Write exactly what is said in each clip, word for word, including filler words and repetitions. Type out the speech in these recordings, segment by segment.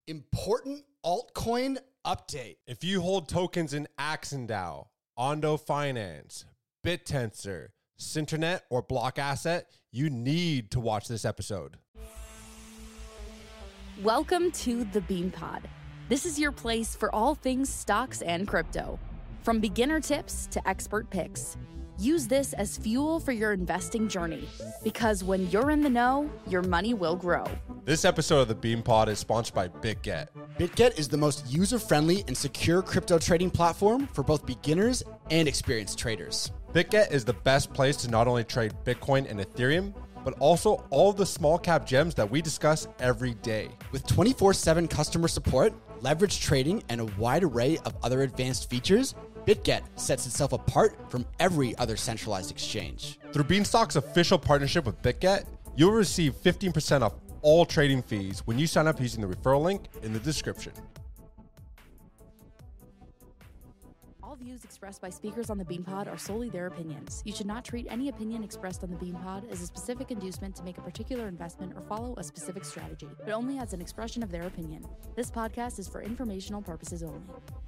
Important altcoin update. If you hold tokens in AxonDAO, Ondo Finance, BitTensor, Synternet, or Block Asset, you need to watch this episode. Welcome to the BeanPod. This is your place for all things stocks and crypto. From beginner tips to expert picks. Use this as fuel for your investing journey, because when you're in the know, your money will grow. This episode of the BeanPod is sponsored by BitGet. BitGet is the most user-friendly and secure crypto trading platform for both beginners and experienced traders. BitGet is the best place to not only trade Bitcoin and Ethereum, but also all the small cap gems that we discuss every day. With twenty-four seven customer support, leverage trading, and a wide array of other advanced features, BitGet sets itself apart from every other centralized exchange. Through Beanstalk's official partnership with BitGet, you'll receive fifteen percent off all trading fees when you sign up using the referral link in the description. All views expressed by speakers on the BeanPod are solely their opinions. You should not treat any opinion expressed on the BeanPod as a specific inducement to make a particular investment or follow a specific strategy, but only as an expression of their opinion. This podcast is for informational purposes only.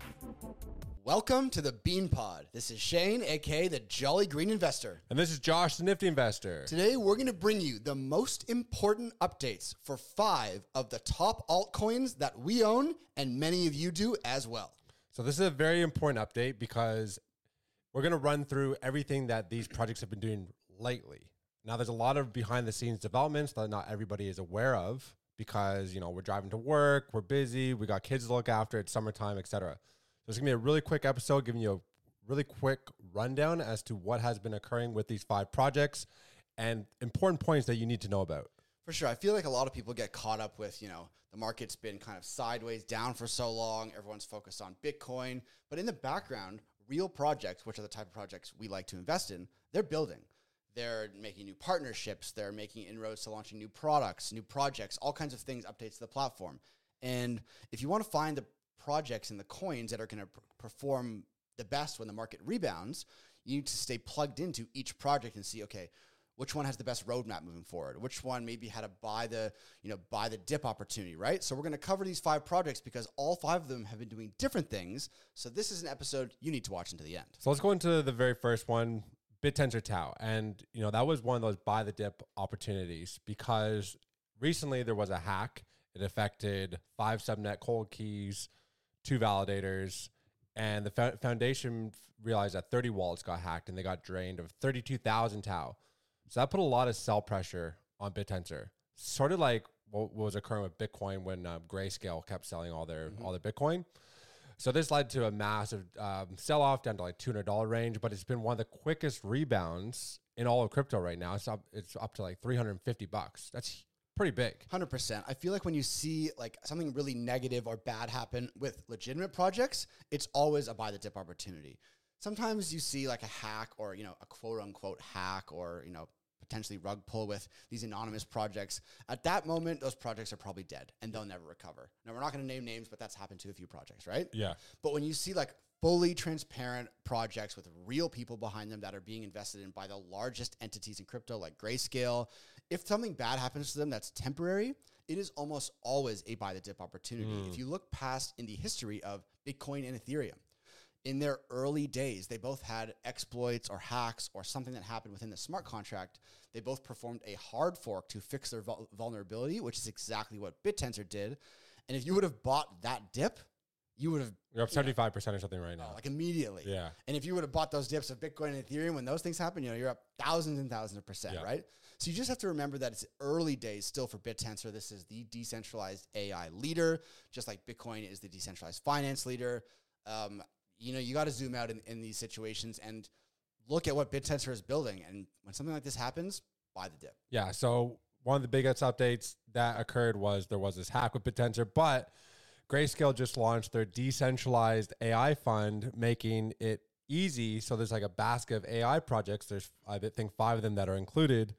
Welcome to the BeanPod. This is Shane, aka the Jolly Green Investor. And this is Josh, the Nifty Investor. Today, we're going to bring you the most important updates for five of the top altcoins that we own, and many of you do as well. So this is a very important update because we're going to run through everything that these projects have been doing lately. Now, there's a lot of behind the scenes developments that not everybody is aware of because, you know, we're driving to work, we're busy, we got kids to look after, it's summertime, et cetera. So it's going to be a really quick episode giving you a really quick rundown as to what has been occurring with these five projects and important points that you need to know about. For sure. I feel like a lot of people get caught up with, you know, the market's been kind of sideways down for so long. Everyone's focused on Bitcoin. But in the background, real projects, which are the type of projects we like to invest in, they're building. They're making new partnerships. They're making inroads to launching new products, new projects, all kinds of things, updates to the platform. And if you want to find the projects and the coins that are going to pr- perform the best when the market rebounds, you need to stay plugged into each project and see, okay, which one has the best roadmap moving forward? Which one maybe had to buy the, you know, buy the dip opportunity, right? So we're going to cover these five projects because all five of them have been doing different things. So this is an episode you need to watch into the end. So let's go into the very first one, BitTensor Tau. And, you know, that was one of those buy the dip opportunities because recently there was a hack. It affected five subnet cold keys, two validators, and the fo- foundation realized that thirty wallets got hacked and they got drained of thirty-two thousand Tau. So that put a lot of sell pressure on BitTensor, sort of like what was occurring with Bitcoin when uh, Grayscale kept selling all their mm-hmm. all their Bitcoin. So this led to a massive um, sell-off down to like two hundred dollars range, but it's been one of the quickest rebounds in all of crypto right now. It's up, it's up to like three hundred fifty bucks. That's pretty big. one hundred percent. I feel like when you see like something really negative or bad happen with legitimate projects, it's always a buy the dip opportunity. Sometimes you see like a hack or, you know, a quote unquote hack or, you know, potentially rug pull with these anonymous projects. At that moment, those projects are probably dead and they'll never recover. Now, we're not going to name names, but that's happened to a few projects, right? Yeah. But when you see like fully transparent projects with real people behind them that are being invested in by the largest entities in crypto, like Grayscale, if something bad happens to them that's temporary, it is almost always a buy the dip opportunity. Mm. If you look past in the history of Bitcoin and Ethereum, in their early days, they both had exploits or hacks or something that happened within the smart contract. They both performed a hard fork to fix their vul- vulnerability, which is exactly what BitTensor did. And if you would have bought that dip, you would have... You're up seventy-five percent or something right now. Oh, like immediately. Yeah. And if you would have bought those dips of Bitcoin and Ethereum, when those things happen, you know, you're up thousands and thousands of percent, yeah. right? So you just have to remember that it's early days still for BitTensor. This is the decentralized A I leader, just like Bitcoin is the decentralized finance leader. Um, you know, you got to zoom out in, in these situations and look at what BitTensor is building. And when something like this happens, buy the dip. Yeah. So one of the biggest updates that occurred was there was this hack with BitTensor, but Grayscale just launched their decentralized A I fund, making it easy. So there's like a basket of A I projects. There's, I think, five of them that are included.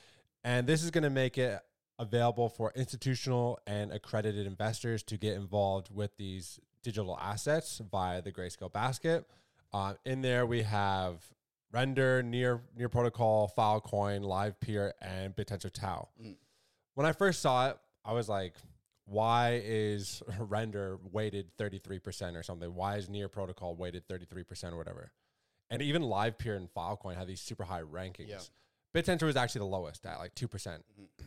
And this is going to make it available for institutional and accredited investors to get involved with these digital assets via the Grayscale basket. Uh, in there, we have Render, Near Near Protocol, Filecoin, LivePeer, and BitTensor Tau. Mm. When I first saw it, I was like, why is Render weighted thirty-three percent or something? Why is Near Protocol weighted thirty-three percent or whatever? And even LivePeer and Filecoin have these super high rankings. Yeah. BitTensor was actually the lowest at like two percent. Mm-hmm.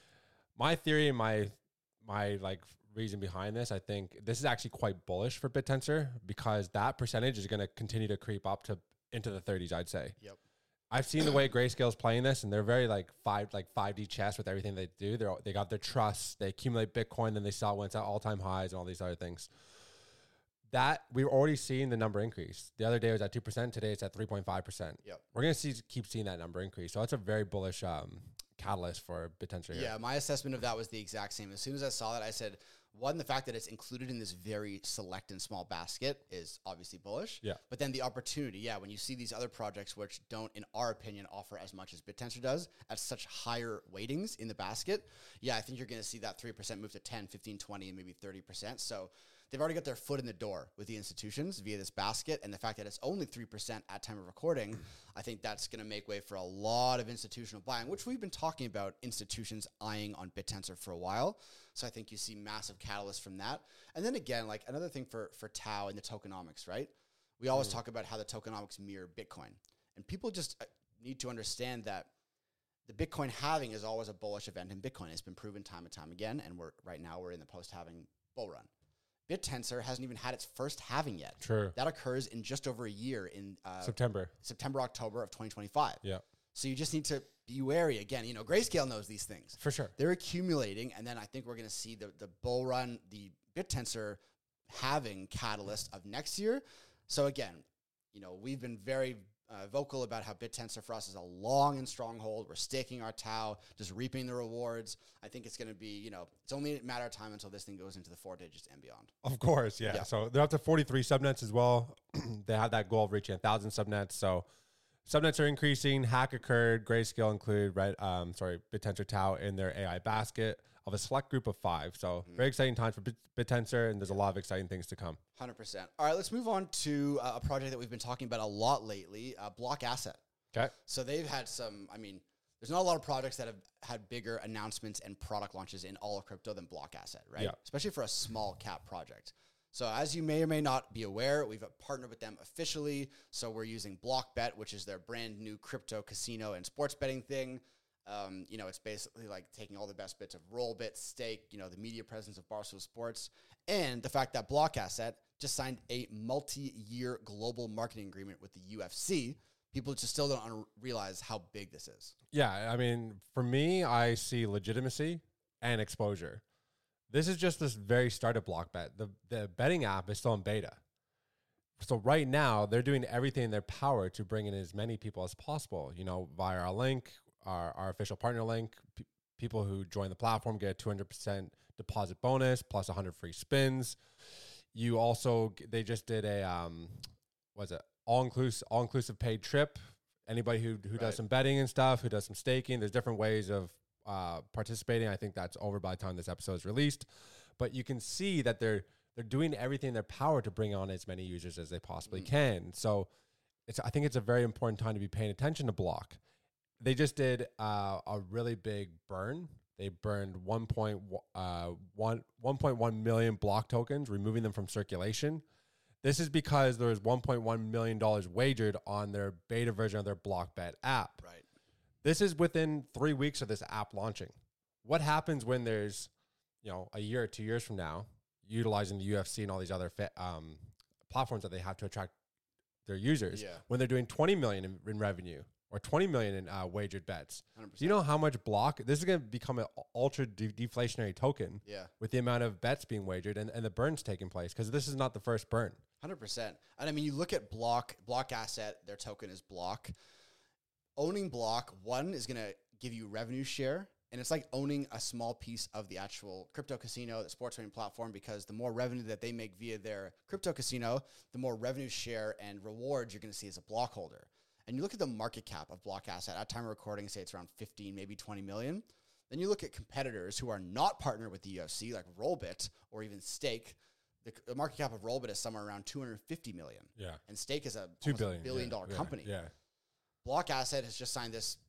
My theory and my, my like reason behind this, I think this is actually quite bullish for BitTensor because that percentage is going to continue to creep up to into the thirties, I'd say. Yep. I've seen the way Grayscale's playing this, and they're very like five like five D chess with everything they do. They they got their trusts, they accumulate Bitcoin, then they sell when it's at all time highs and all these other things. That we've already seen the number increase. The other day it was at two percent. Today it's at three point five percent. Yep. We're gonna see keep seeing that number increase. So that's a very bullish um, catalyst for BitTensor here. Yeah, my assessment of that was the exact same. As soon as I saw that, I said, one, the fact that it's included in this very select and small basket is obviously bullish. Yeah. But then the opportunity, yeah, when you see these other projects which don't, in our opinion, offer as much as BitTensor does at such higher weightings in the basket, yeah, I think you're going to see that three percent move to ten, fifteen, twenty, and maybe thirty percent. So they've already got their foot in the door with the institutions via this basket. And the fact that it's only three percent at time of recording, I think that's going to make way for a lot of institutional buying, which we've been talking about institutions eyeing on BitTensor for a while. So I think you see massive catalysts from that. And then again, like another thing for, for Tau and the tokenomics, right? We always mm. talk about how the tokenomics mirror Bitcoin. And people just need to understand that the Bitcoin halving is always a bullish event in Bitcoin. It's been proven time and time again. And we're right now we're in the post-halving bull run. BitTensor hasn't even had its first halving yet. True. That occurs in just over a year in uh, September. September, October of twenty twenty-five. Yeah. So you just need to be wary. Again, you know, Grayscale knows these things. For sure. They're accumulating, and then I think we're going to see the, the bull run, the BitTensor halving catalyst of next year. So again, you know, we've been very uh, vocal about how BitTensor for us is a long and strong hold. We're staking our Tau, just reaping the rewards. I think it's going to be, you know, it's only a matter of time until this thing goes into the four digits and beyond. Of course, yeah. yeah. So they're up to forty-three subnets as well. They have that goal of reaching one thousand subnets. So subnets are increasing. Hack occurred. Grayscale included, right, um, sorry, BitTensor Tau in their A I basket of a select group of five. So mm. very exciting times for Bit- BitTensor, and there's a lot of exciting things to come. one hundred percent. All right, let's move on to uh, a project that we've been talking about a lot lately, uh, Block Asset. Okay. So they've had some, I mean, there's not a lot of projects that have had bigger announcements and product launches in all of crypto than Block Asset, right? Yeah. Especially for a small cap project. So as you may or may not be aware, we've partnered with them officially. So we're using BlockBet, which is their brand new crypto casino and sports betting thing. Um, you know, it's basically like taking all the best bits of Rollbit, Stake, you know, the media presence of Barstool Sports, and the fact that Block Asset just signed a multi-year global marketing agreement with the U F C. People just still don't un- realize how big this is. Yeah, I mean, for me, I see legitimacy and exposure. This is just this very start of BlockBet. The the betting app is still in beta. So right now, they're doing everything in their power to bring in as many people as possible, you know, via our link, our, our official partner link. P- people who join the platform get a two hundred percent deposit bonus plus one hundred free spins. You also, they just did a, um, what's it, all-inclusive all-inclusive paid trip. Anybody who, who right. does some betting and stuff, who does some staking, there's different ways of uh, participating. I think that's over by the time this episode is released. But you can see that they're they're doing everything in their power to bring on as many users as they possibly mm. can. So it's I think it's a very important time to be paying attention to Block. They just did uh, a really big burn. They burned one point one million Block tokens, removing them from circulation. This is because there was one point one million dollars wagered on their beta version of their BlockBet app. Right. This is within three weeks of this app launching. What happens when there's, you know, a year or two years from now, utilizing the U F C and all these other fa- um, platforms that they have to attract their users, yeah. when they're doing twenty million in, in revenue or twenty million in uh, wagered bets? one hundred percent. Do you know how much Block? This is going to become an ultra de- deflationary token. Yeah. With the amount of bets being wagered and, and the burns taking place, because this is not the first burn. one hundred percent. And I mean, you look at Block, Block Asset, their token is Block. Owning Block, one, is going to give you revenue share. And it's like owning a small piece of the actual crypto casino, the sports trading platform, because the more revenue that they make via their crypto casino, the more revenue share and rewards you're going to see as a Block holder. And you look at the market cap of Block Asset at time of recording, say it's around fifteen, maybe twenty million. Then you look at competitors who are not partnered with the U F C, like Rollbit or even Stake. The, the market cap of Rollbit is somewhere around two hundred fifty million. Yeah. And Stake is a two billion billion yeah, dollar yeah, company. Yeah. Block Asset has just signed this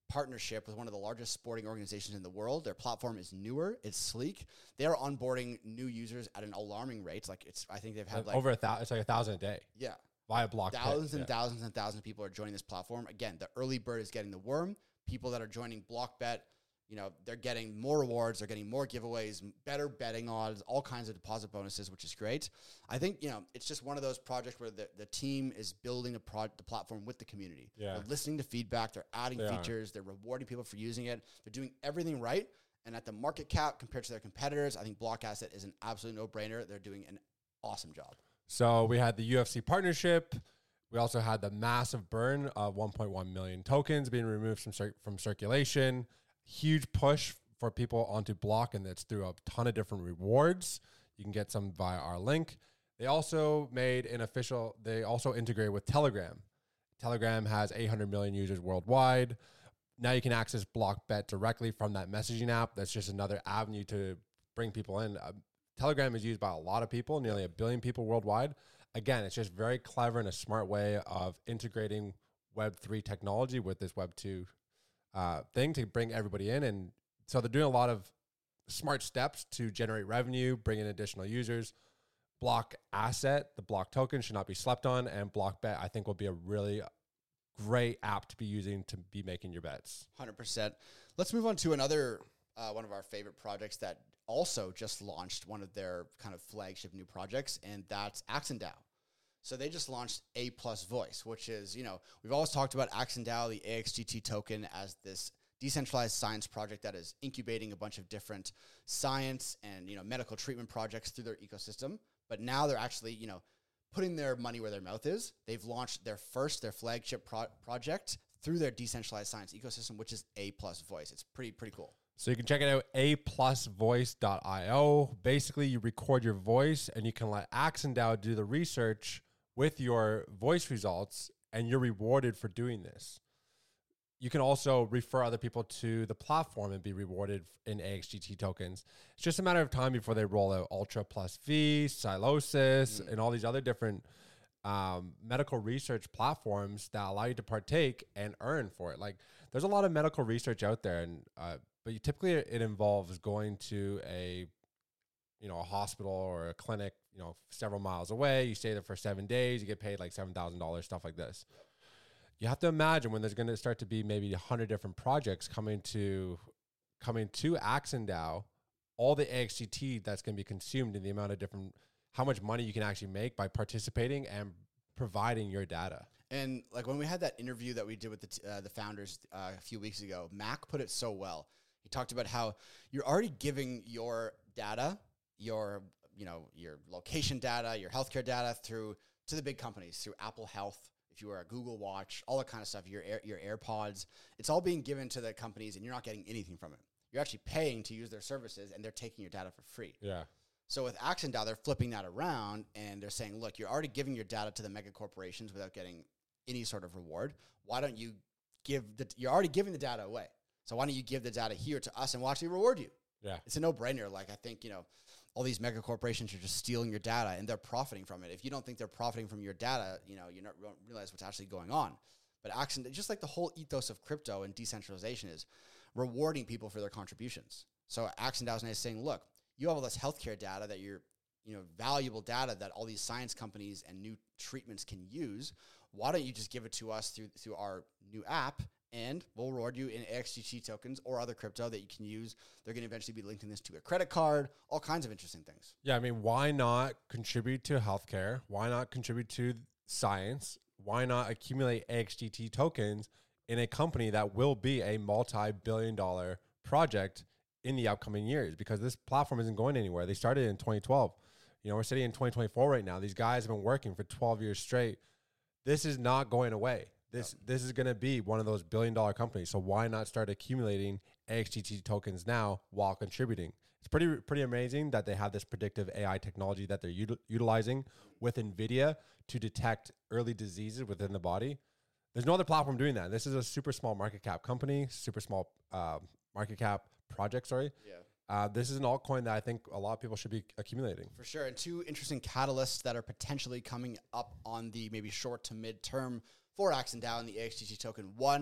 partnership with one of the largest sporting organizations in the world. Their platform is newer, it's sleek. They are onboarding new users at an alarming rate. Like it's, I think they've had like over a thousand. It's like a thousand a day. Yeah, via block. Thousands and yeah. thousands and thousands of people are joining this platform. Again, the early bird is getting the worm. People that are joining BlockBet, you know, they're getting more rewards, they're getting more giveaways, better betting odds, all kinds of deposit bonuses, which is great. I think, you know, it's just one of those projects where the, the team is building a pro- the platform with the community. Yeah. They're listening to feedback, they're adding They features, are. they're rewarding people for using it, they're doing everything right. And at the market cap compared to their competitors, I think Block Asset is an absolute no-brainer. They're doing an awesome job. So we had the U F C partnership. We also had the massive burn of one point one million tokens being removed from cir- from circulation. Huge push for people onto Block, and it's through a ton of different rewards. You can get some via our link. They also made an official, they also integrate with Telegram. Telegram has eight hundred million users worldwide. Now you can access BlockBet directly from that messaging app. That's just another avenue to bring people in. Uh, Telegram is used by a lot of people, nearly a billion people worldwide. Again, it's just very clever and a smart way of integrating Web three technology with this Web two uh, thing to bring everybody in. And so they're doing a lot of smart steps to generate revenue, bring in additional users. Block Asset, the Block token, should not be slept on. And BlockBet, I think, will be a really great app to be using to be making your bets. one hundred percent. Let's move on to another uh, one of our favorite projects that also just launched one of their kind of flagship new projects, and that's AxonDAO. So they just launched A plus Voice, which is, you know, we've always talked about AxonDAO, the A X G T token, as this decentralized science project that is incubating a bunch of different science and, you know, medical treatment projects through their ecosystem. But now they're actually, you know, putting their money where their mouth is. They've launched their first, their flagship pro- project through their decentralized science ecosystem, which is A plus Voice. It's pretty, pretty cool. So you can check it out, a plus voice dot io. Basically, you record your voice and you can let AxonDAO do the research with your voice results, and you're rewarded for doing this. You can also refer other people to the platform and be rewarded in A X G T tokens. It's just a matter of time before they roll out Ultra Plus V, Psilocybe, mm. and all these other different um, medical research platforms that allow you to partake and earn for it. Like, there's a lot of medical research out there, and uh, but you, typically it involves going to a, you know, a hospital or a clinic, you know, several miles away. You stay there for seven days. You get paid like seven thousand dollars, stuff like this. You have to imagine when there's going to start to be maybe a hundred different projects coming to coming to AxonDAO, all the A X G T that's going to be consumed in the amount of different, how much money you can actually make by participating and providing your data. And like when we had that interview that we did with the t- uh, the founders uh, a few weeks ago, Mac put it so well. He talked about how you're already giving your data, your you know your location data, your healthcare data through to the big companies, through Apple Health. If you wear a Google Watch, all that kind of stuff, your Air, your AirPods, it's all being given to the companies, and you're not getting anything from it. You're actually paying to use their services, and they're taking your data for free. Yeah. So with AxonDAO, they're flipping that around, and they're saying, look, you're already giving your data to the mega corporations without getting any sort of reward. Why don't you give the, you're already giving the data away. So why don't you give the data here to us and we'll actually reward you? Yeah. It's a no-brainer. Like, I think, you know, all these mega corporations are just stealing your data and they're profiting from it. If you don't think they're profiting from your data, you know, you don't realize what's actually going on. But Axon, just like the whole ethos of crypto and decentralization is rewarding people for their contributions. So AxonDAO is saying, look, you have all this healthcare data that you're, you know, valuable data that all these science companies and new treatments can use. Why don't you just give it to us through through our new app, and we'll reward you in A X G T tokens or other crypto that you can use. They're going to eventually be linking this to a credit card, all kinds of interesting things. Yeah, I mean, why not contribute to healthcare? Why not contribute to science? Why not accumulate A X G T tokens in a company that will be a multi-billion dollar project in the upcoming years? Because this platform isn't going anywhere. They started in twenty twelve. You know, we're sitting in twenty twenty-four right now. These guys have been working for twelve years straight. This is not going away. This yep. this is going to be one of those billion dollar companies. So why not start accumulating A X G T tokens now while contributing? It's pretty pretty amazing that they have this predictive A I technology that they're util- utilizing with NVIDIA to detect early diseases within the body. There's no other platform doing that. This is a super small market cap company, super small uh, market cap project, sorry. Yeah. Uh, this is an altcoin that I think a lot of people should be accumulating. For sure. And two interesting catalysts that are potentially coming up on the maybe short to mid term for AxonDAO and the A X G T token. One,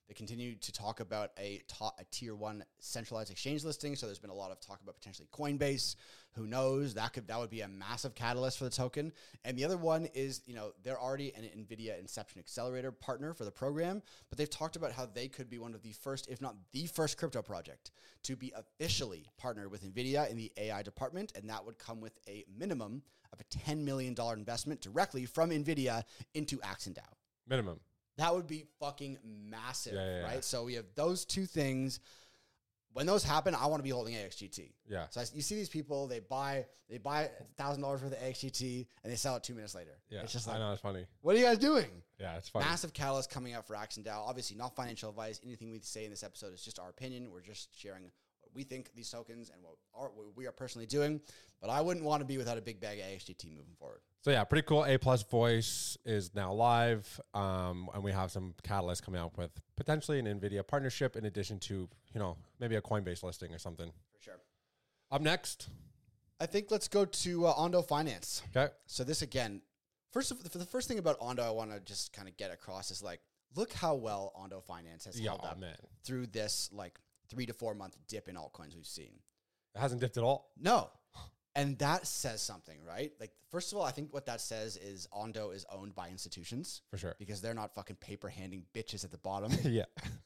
They continue to talk about a, ta- a tier one centralized exchange listing. So there's been a lot of talk about potentially Coinbase. Who knows? That could that would be a massive catalyst for the token. And the other one is, you know, they're already an NVIDIA Inception Accelerator partner for the program, but they've talked about how they could be one of the first, if not the first crypto project to be officially partnered with NVIDIA in the A I department. And that would come with a minimum of a ten million dollars investment directly from NVIDIA into Axon DAO. Minimum. That would be fucking massive, Yeah, yeah, right? yeah. So we have those two things. When those happen, I want to be holding A X G T. Yeah. So I, you see these people, they buy they buy one thousand dollars worth of A X G T and they sell it two minutes later. Yeah. It's just I like, know, it's funny. what are you guys doing? Yeah, it's funny. Massive catalyst coming out for Axon DAO. Obviously, not financial advice. Anything we say in this episode is just our opinion. We're just sharing what we think these tokens and what, are, what we are personally doing. But I wouldn't want to be without a big bag of A X G T moving forward. So yeah, pretty cool. A plus voice is now live, um, and we have some catalysts coming out with potentially an NVIDIA partnership in addition to, you know, maybe a Coinbase listing or something. For sure. Up next. I think let's go to uh, Ondo Finance. Okay. So this again, first of for the first thing about Ondo, I want to just kind of get across is like, look how well Ondo Finance has Yeah, held oh, up man. through this like three to four month dip in altcoins we've seen. It hasn't dipped at all. No. And that says something, right? Like, first of all, I think what that says is Ondo is owned by institutions. For sure. Because they're not fucking paper handing bitches at the bottom. Yeah.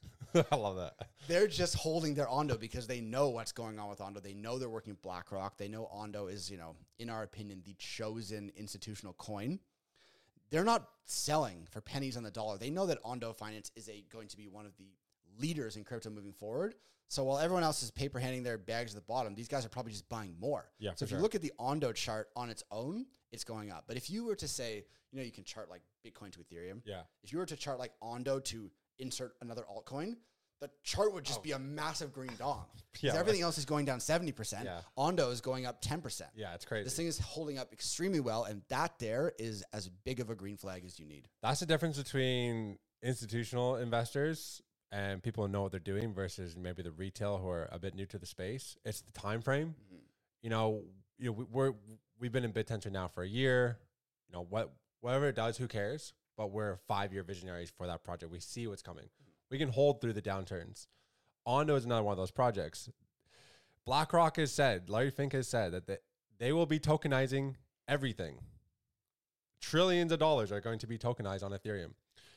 I love that. They're just holding their Ondo because they know what's going on with Ondo. They know they're working with BlackRock. They know Ondo is, you know, in our opinion, the chosen institutional coin. They're not selling for pennies on the dollar. They know that Ondo Finance is a going to be one of the leaders in crypto moving forward. So while everyone else is paper handing their bags at the bottom, these guys are probably just buying more. Yeah, So for if sure. you look at the Ondo chart on its own, it's going up. But if you were to say, you know, you can chart like Bitcoin to Ethereum. Yeah. If you were to chart like Ondo to insert another altcoin, the chart would just Oh. be a massive green dong. Because Yeah, everything else is going down seventy percent. Yeah. Ondo is going up ten percent. Yeah, it's crazy. This thing is holding up extremely well, and that there is as big of a green flag as you need. That's the difference between institutional investors and people who know what they're doing versus maybe the retail who are a bit new to the space. It's the time frame. Mm-hmm. You know, you know, we, we're we've been in BitTensor now for a year. You know, what whatever it does, who cares? But we're five year visionaries for that project. We see what's coming. We can hold through the downturns. Ondo is another one of those projects. BlackRock has said, Larry Fink has said that they, they will be tokenizing everything. Trillions of dollars are going to be tokenized on Ethereum.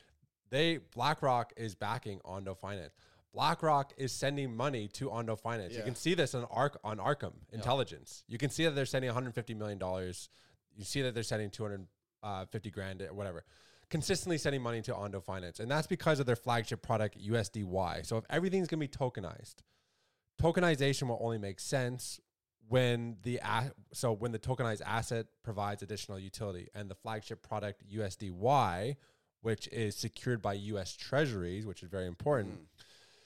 They BlackRock is backing Ondo Finance. BlackRock is sending money to Ondo Finance. You Yeah. can see this on Arc on Arkham Intelligence. You can see that they're sending one hundred fifty million dollars. You see that they're sending two hundred fifty grand or whatever. Consistently sending money to Ondo Finance. And that's because of their flagship product, U S D Y. So if everything's going to be tokenized, tokenization will only make sense when the a- so when the tokenized asset provides additional utility. And the flagship product, U S D Y, which is secured by U S treasuries, which is very important, Mm.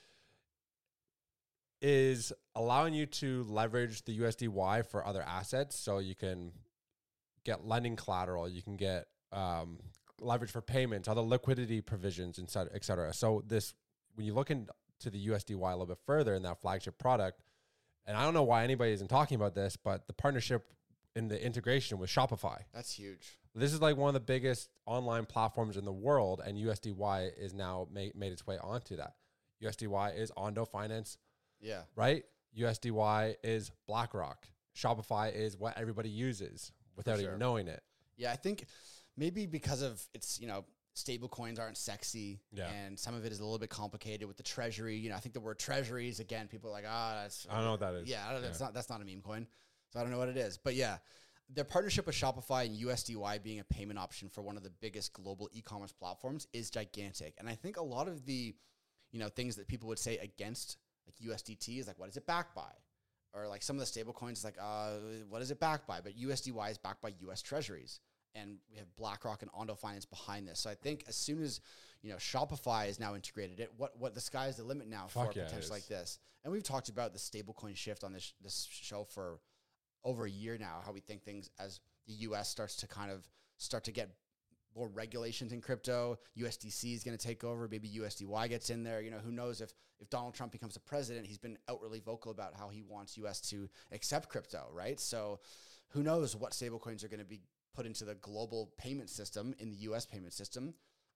is allowing you to leverage the U S D Y for other assets. So you can get lending collateral, you can get um, leverage for payments, other liquidity provisions, et cetera, et cetera. So this, when you look into the U S D Y a little bit further in that flagship product, and I don't know why anybody isn't talking about this, but the partnership in the integration with Shopify. That's huge. This is like one of the biggest online platforms in the world, and U S D Y is now made, made its way onto that. U S D Y is Ondo Finance, Yeah. right? U S D Y is BlackRock. Shopify is what everybody uses without sure. even knowing it. Yeah, I think maybe because of it's, you know, stable coins aren't sexy Yeah. and some of it is a little bit complicated with the treasury. You know, I think the word treasuries, again, people are like, ah, that's I don't know what that is. Yeah, I don't, Yeah. That's not that's not a meme coin. So I don't know what it is. But yeah, their partnership with Shopify and U S D Y being a payment option for one of the biggest global e-commerce platforms is gigantic. And I think a lot of the, you know, things that people would say against like U S D T is like, what is it backed by? Or like some of the stable coins is like, uh, what is it backed by? But U S D Y is backed by U S treasuries. And we have BlackRock and Ondo Finance behind this. So I think as soon as, you know, Shopify is now integrated, it what what the sky is the limit now Fuck for yeah, it potential is. like this. And we've talked about the stablecoin shift on this this show for over a year now, how we think things as the U S starts to kind of start to get more regulations in crypto. U S D C is going to take over. Maybe U S D Y gets in there. You know, who knows if, if Donald Trump becomes a president, he's been outwardly vocal about how he wants U S to accept crypto, right? So who knows what stablecoins are going to be put into the global payment system, in the U S payment system.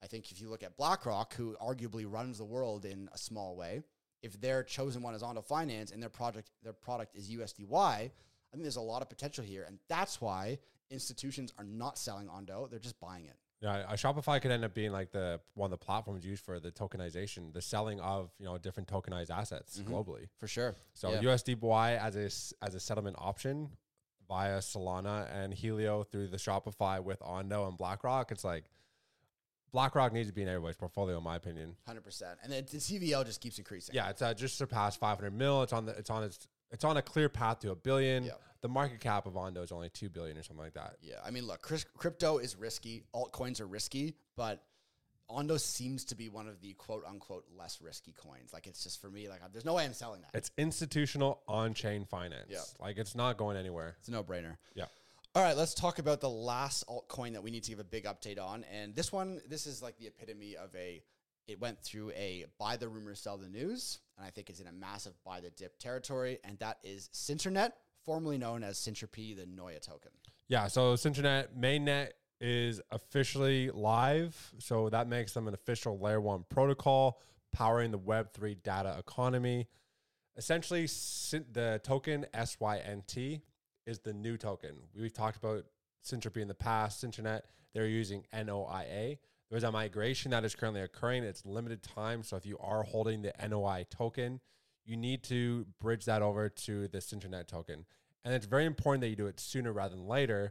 I think if you look at BlackRock, who arguably runs the world in a small way, if their chosen one is Ondo Finance and their project, their product is U S D Y, I think there's a lot of potential here. And that's why institutions are not selling Ondo. They're just buying it. Yeah, a Shopify could end up being like the one of the platforms used for the tokenization, the selling of, you know, different tokenized assets mm-hmm. globally. For sure. So yeah. U S D Y as a, as a settlement option via Solana and Helio through the Shopify with Ondo and BlackRock. It's like BlackRock needs to be in everybody's portfolio, in my opinion. one hundred percent. And the, the C V L just keeps increasing. Yeah, it's uh, just surpassed five hundred mil. It's on the, it's on its, it's on a clear path to a billion. Yeah. The market cap of Ondo is only two billion or something like that. Yeah, I mean, look, Chris, crypto is risky. Altcoins are risky, but Ondo seems to be one of the quote unquote less risky coins. Like, it's just for me, like, there's no way I'm selling that. It's institutional on-chain finance. Yeah. Like, it's not going anywhere. It's a no-brainer. Yeah. All right, let's talk about the last altcoin that we need to give a big update on. And this one, this is like the epitome of a, it went through a buy the rumor, sell the news. And I think it's in a massive buy the dip territory. And that is Cinternet, formerly known as Syntropy, the N O Y A token. Yeah, so Cinternet mainnet is officially live. So that makes them an official layer one protocol powering the Web three data economy. Essentially, the token S Y N T is the new token. We've talked about Syntropy in the past. Cinternet, they're using N O I A. There's a migration that is currently occurring. It's limited time. So if you are holding the N O I token, you need to bridge that over to the Cinternet token. And it's very important that you do it sooner rather than later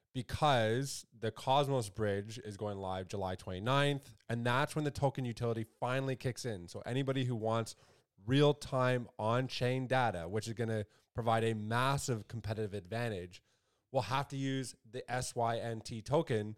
because the Cosmos bridge is going live July twenty-ninth. And that's when the token utility finally kicks in. So anybody who wants real-time on-chain data, which is going to provide a massive competitive advantage, will have to use the S Y N T token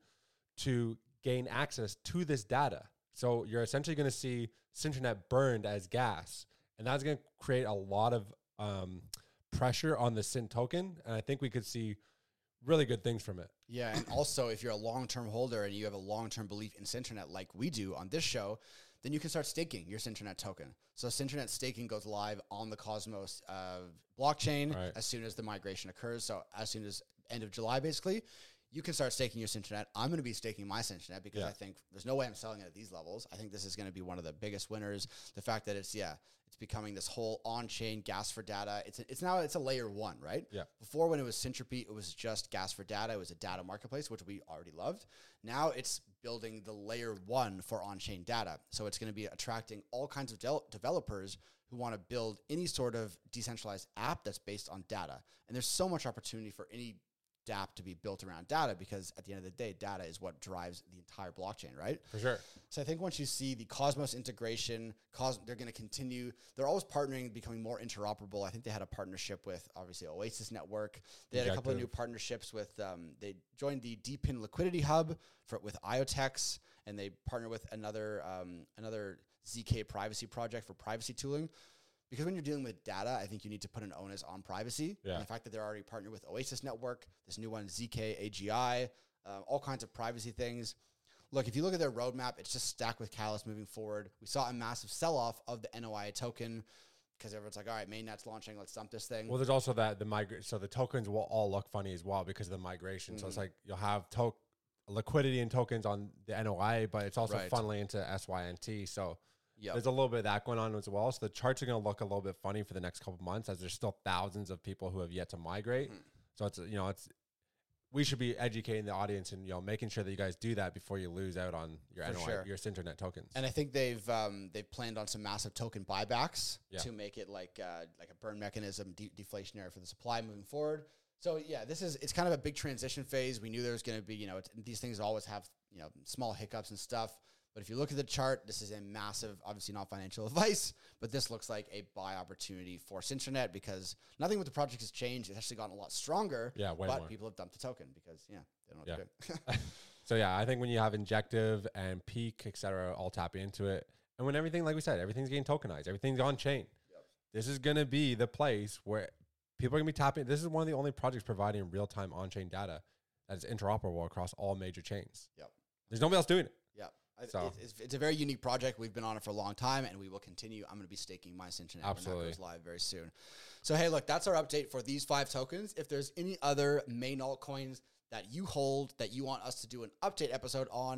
to gain access to this data. So you're essentially going to see Cinternet burned as gas. And that's going to create a lot of um, pressure on the C I N token. And I think we could see really good things from it. Yeah. And also, if you're a long-term holder and you have a long-term belief in Cinternet like we do on this show, then you can start staking your Cinternet token. So Cinternet staking goes live on the Cosmos uh, blockchain right. as soon as the migration occurs. So as soon as end of July, basically, you can start staking your Cinternet. I'm going to be staking my Cinternet because yeah. I think there's no way I'm selling it at these levels. I think this is going to be one of the biggest winners. The fact that it's, yeah, it's becoming this whole on-chain gas for data. It's a, it's now, it's a layer one, right? Yeah. Before when it was Syntropy, it was just gas for data. It was a data marketplace, which we already loved. Now it's building the layer one for on-chain data. So it's going to be attracting all kinds of de- developers who want to build any sort of decentralized app that's based on data. And there's so much opportunity for any dApp to be built around data because at the end of the day, data is what drives the entire blockchain, right? For sure. So I think once you see the Cosmos integration, Cos- they're going to continue. They're always partnering, becoming more interoperable. I think they had a partnership with, obviously, Oasis Network. They had Objective. a couple of new partnerships with, um, they joined the D P I N Liquidity Hub for, with IoTex, and they partner with another um, another Z K privacy project for privacy tooling. Because when you're dealing with data, I think you need to put an onus on privacy. Yeah. And the fact that they're already partnered with Oasis Network, this new one, Z K A G I, uh, all kinds of privacy things. Look, if you look at their roadmap, it's just stacked with catalysts moving forward. We saw a massive sell-off of the N O I A token because everyone's like, all right, mainnet's launching, let's dump this thing. Well, there's also that the migrate. So the tokens will all look funny as well because of the migration. Mm-hmm. So it's like you'll have to- liquidity and tokens on the N O I A, but it's also right. funneling into S Y N T. So Yep. there's a little bit of that going on as well. So the charts are going to look a little bit funny for the next couple of months as there's still thousands of people who have yet to migrate. Mm. So it's, you know, it's, we should be educating the audience and, you know, making sure that you guys do that before you lose out on your N O I, sure. your Cinternet tokens. And I think they've, um, they've planned on some massive token buybacks yeah. to make it like, uh, like a burn mechanism, de- deflationary for the supply moving forward. So yeah, this is, it's kind of a big transition phase. We knew there was going to be, you know, it's, these things always have, you know, small hiccups and stuff. But if you look at the chart, this is a massive, obviously not financial advice, but this looks like a buy opportunity for Cinternet because nothing with the project has changed. It's actually gotten a lot stronger. Yeah, way but more. people have dumped the token because, yeah, they don't know what yeah. to do. So yeah, I think when you have Injective and Peak, et cetera, all tapping into it, and when everything, like we said, everything's getting tokenized, everything's on chain. Yep. This is going to be the place where people are going to be tapping. This is one of the only projects providing real-time on-chain data that is interoperable across all major chains. Yep. There's nobody else doing it. Yep. So. It's, it's a very unique project. We've been on it for a long time, and we will continue. I'm going to be staking my Cinternet when that goes live very soon. So, hey, look, that's our update for these five tokens. If there's any other main altcoins that you hold that you want us to do an update episode on,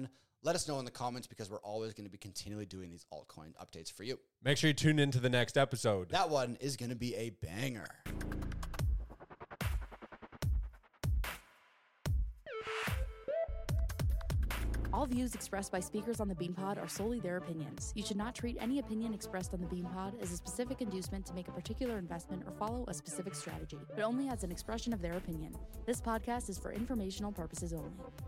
let us know in the comments because we're always going to be continually doing these altcoin updates for you. Make sure you tune into the next episode. That one is going to be a banger. All views expressed by speakers on the BeanPod are solely their opinions. You should not treat any opinion expressed on the BeanPod as a specific inducement to make a particular investment or follow a specific strategy, but only as an expression of their opinion. This podcast is for informational purposes only.